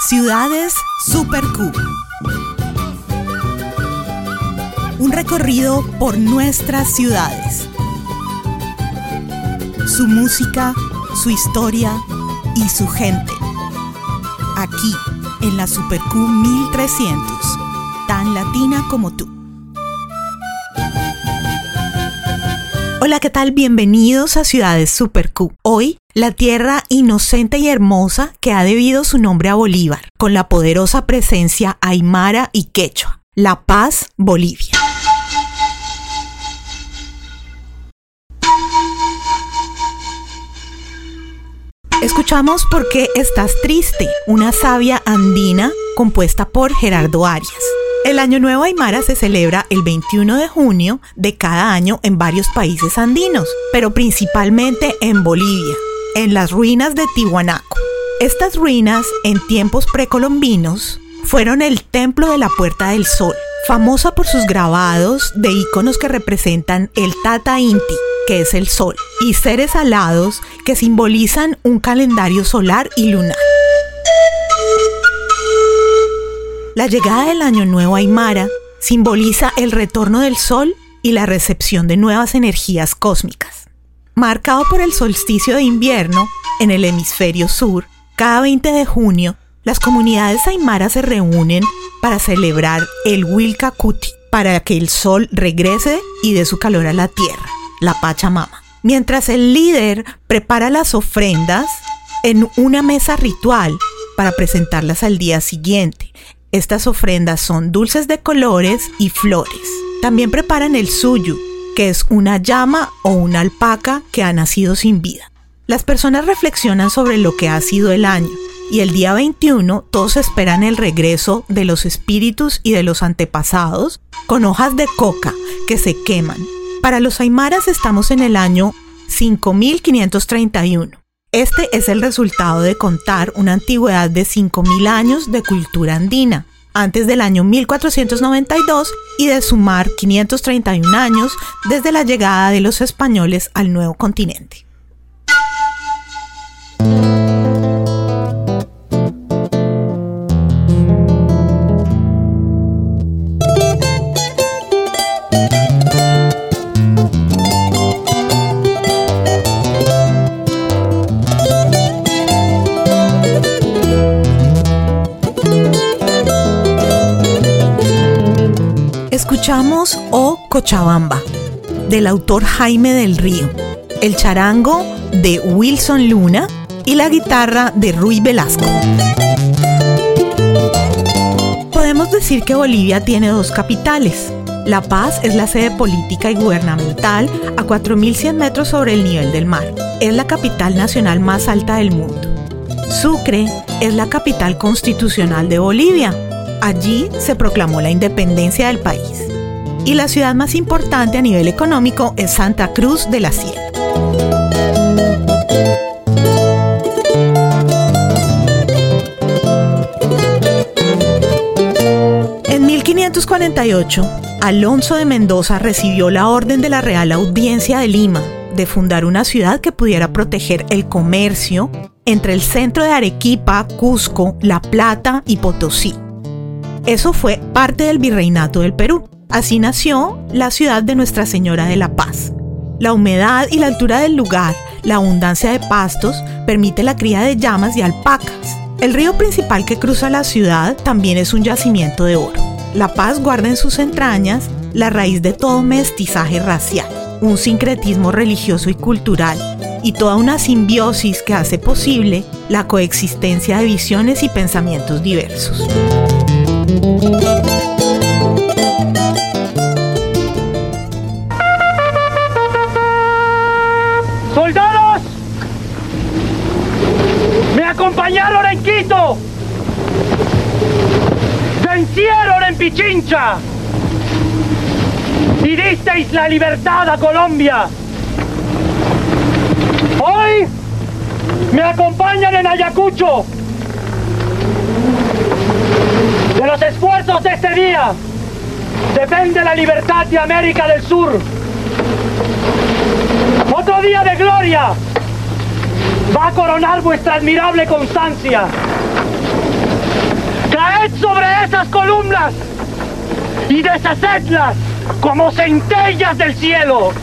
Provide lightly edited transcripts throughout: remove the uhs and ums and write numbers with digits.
Ciudades Super Q. Un recorrido por nuestras ciudades. Su música, su historia y su gente. Aquí, en la Super Q 1300, tan latina como tú. Hola, ¿qué tal? Bienvenidos a Ciudades Super Q. Hoy, la tierra inocente y hermosa que ha debido su nombre a Bolívar, con la poderosa presencia aymara y quechua. La Paz, Bolivia. Escuchamos ¿Por qué estás triste?, una savia andina compuesta por Gerardo Arias. El Año Nuevo Aymara se celebra el 21 de junio de cada año en varios países andinos, pero principalmente en Bolivia, en las ruinas de Tiwanaku. Estas ruinas, en tiempos precolombinos, fueron el templo de la Puerta del Sol, famosa por sus grabados de íconos que representan el Tata Inti, que es el sol, y seres alados que simbolizan un calendario solar y lunar. La llegada del Año Nuevo Aymara simboliza el retorno del sol y la recepción de nuevas energías cósmicas. Marcado por el solsticio de invierno en el hemisferio sur, cada 20 de junio, las comunidades aymaras se reúnen para celebrar el Wilcacuti, para que el sol regrese y dé su calor a la tierra, la Pachamama. Mientras el líder prepara las ofrendas en una mesa ritual para presentarlas al día siguiente. Estas ofrendas son dulces de colores y flores. También preparan el suyu, que es una llama o una alpaca que ha nacido sin vida. Las personas reflexionan sobre lo que ha sido el año, y el día 21 todos esperan el regreso de los espíritus y de los antepasados con hojas de coca que se queman. Para los aymaras estamos en el año 5531. Este es el resultado de contar una antigüedad de 5000 años de cultura andina, antes del año 1492, y de sumar 531 años desde la llegada de los españoles al nuevo continente. Escuchamos O Cochabamba, del autor Jaime del Río, el charango de Wilson Luna y la guitarra de Ruy Velasco. Podemos decir que Bolivia tiene dos capitales. La Paz es la sede política y gubernamental a 4100 metros sobre el nivel del mar. Es la capital nacional más alta del mundo. Sucre es la capital constitucional de Bolivia. Allí se proclamó la independencia del país. Y la ciudad más importante a nivel económico es Santa Cruz de la Sierra. En 1548, Alonso de Mendoza recibió la orden de la Real Audiencia de Lima de fundar una ciudad que pudiera proteger el comercio entre el centro de Arequipa, Cusco, La Plata y Potosí. Eso fue parte del Virreinato del Perú. Así nació la ciudad de Nuestra Señora de la Paz. La humedad y la altura del lugar, la abundancia de pastos, permite la cría de llamas y alpacas. El río principal que cruza la ciudad también es un yacimiento de oro. La Paz guarda en sus entrañas la raíz de todo mestizaje racial, un sincretismo religioso y cultural, y toda una simbiosis que hace posible la coexistencia de visiones y pensamientos diversos. ¡Soldados! ¡Me acompañaron en Quito! ¡Vencieron en Pichincha! ¡Y disteis la libertad a Colombia! ¡Hoy me acompañan en Ayacucho! De los esfuerzos de este día depende la libertad de América del Sur. Otro día de gloria va a coronar vuestra admirable constancia. Caed sobre esas columnas y deshacedlas como centellas del cielo.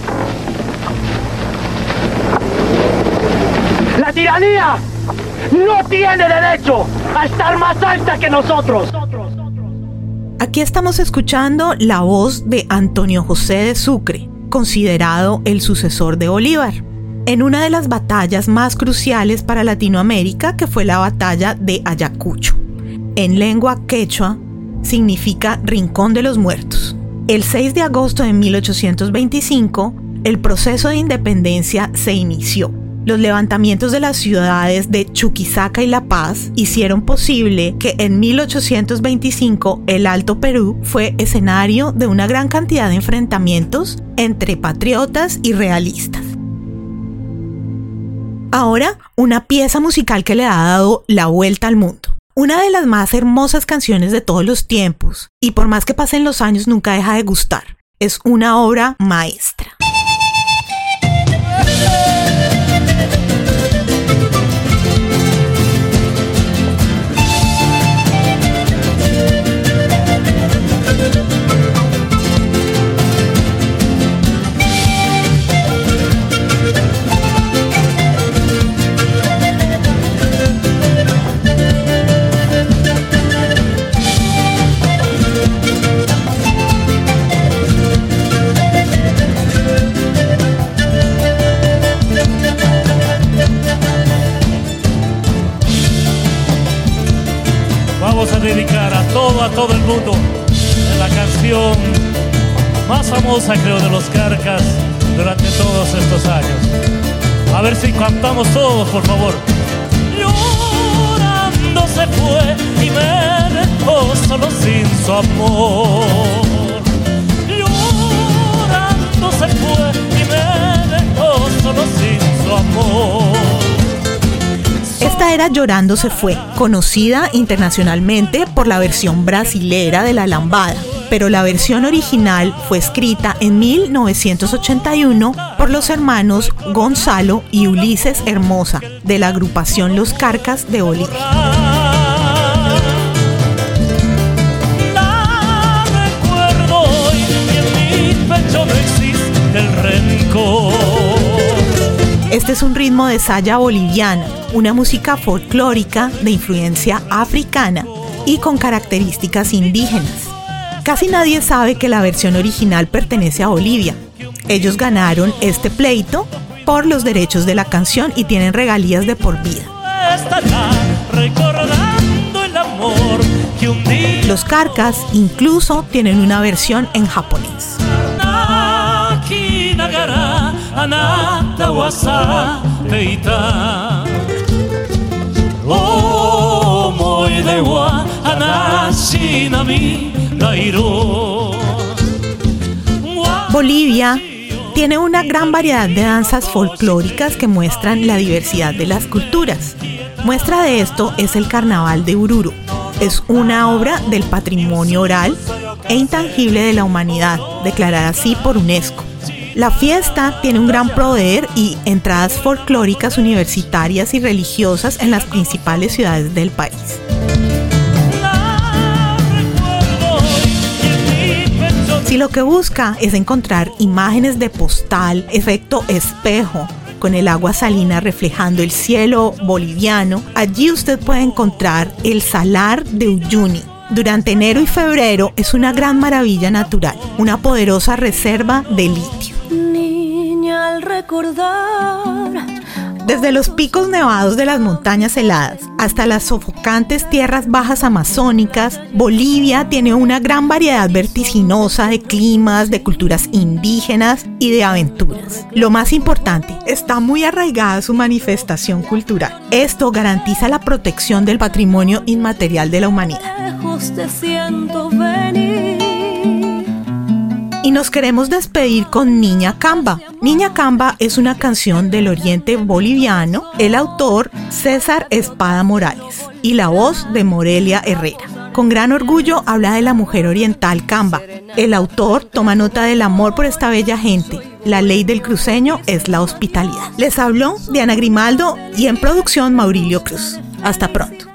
La tiranía no tiene derecho a estar más alta que nosotros. Aquí estamos escuchando la voz de Antonio José de Sucre, considerado el sucesor de Bolívar, en una de las batallas más cruciales para Latinoamérica, que fue la batalla de Ayacucho. En lengua quechua significa Rincón de los Muertos. El 6 de agosto de 1825, el proceso de independencia se inició. Los levantamientos de las ciudades de Chuquisaca y La Paz hicieron posible que en 1825 el Alto Perú fue escenario de una gran cantidad de enfrentamientos entre patriotas y realistas. Ahora, una pieza musical que le ha dado la vuelta al mundo. Una de las más hermosas canciones de todos los tiempos, y por más que pasen los años nunca deja de gustar. Es una obra maestra. Vamos a dedicar a todo el mundo la canción más famosa, creo, de los Carcas durante todos estos años. A ver si cantamos todos, por favor. Llorando se fue y me dejó solo sin su amor. Llorando se fue y me dejó solo sin su amor. Esta era Llorando se fue, conocida internacionalmente por la versión brasilera de La Lambada, pero la versión original fue escrita en 1981 por los hermanos Gonzalo y Ulises Hermosa, de la agrupación Los Carcas de Bolivia. La recuerdo hoy y en mi pecho no existe el rencor. Este es un ritmo de saya boliviana, una música folclórica de influencia africana y con características indígenas. Casi nadie sabe que la versión original pertenece a Bolivia. Ellos ganaron este pleito por los derechos de la canción y tienen regalías de por vida. Los Carcas incluso tienen una versión en japonés. Bolivia tiene una gran variedad de danzas folclóricas que muestran la diversidad de las culturas. Muestra de esto es el Carnaval de Oruro. Es una obra del patrimonio oral e intangible de la humanidad, declarada así por UNESCO. La fiesta tiene un gran poder y entradas folclóricas universitarias y religiosas en las principales ciudades del país. Si lo que busca es encontrar imágenes de postal, efecto espejo, con el agua salina reflejando el cielo boliviano, allí usted puede encontrar el Salar de Uyuni. Durante enero y febrero es una gran maravilla natural, una poderosa reserva de litio. Niña, al recordar, desde los picos nevados de las montañas heladas hasta las sofocantes tierras bajas amazónicas, Bolivia tiene una gran variedad vertiginosa de climas, de culturas indígenas y de aventuras. Lo más importante, está muy arraigada su manifestación cultural. Esto garantiza la protección del patrimonio inmaterial de la humanidad. lejos te siento venir. Y nos queremos despedir con Niña Camba. Niña Camba es una canción del oriente boliviano, el autor César Espada Morales y la voz de Morelia Herrera. Con gran orgullo habla de la mujer oriental Camba. El autor toma nota del amor por esta bella gente. La ley del cruceño es la hospitalidad. Les habló Diana Grimaldo y en producción Maurilio Cruz. Hasta pronto.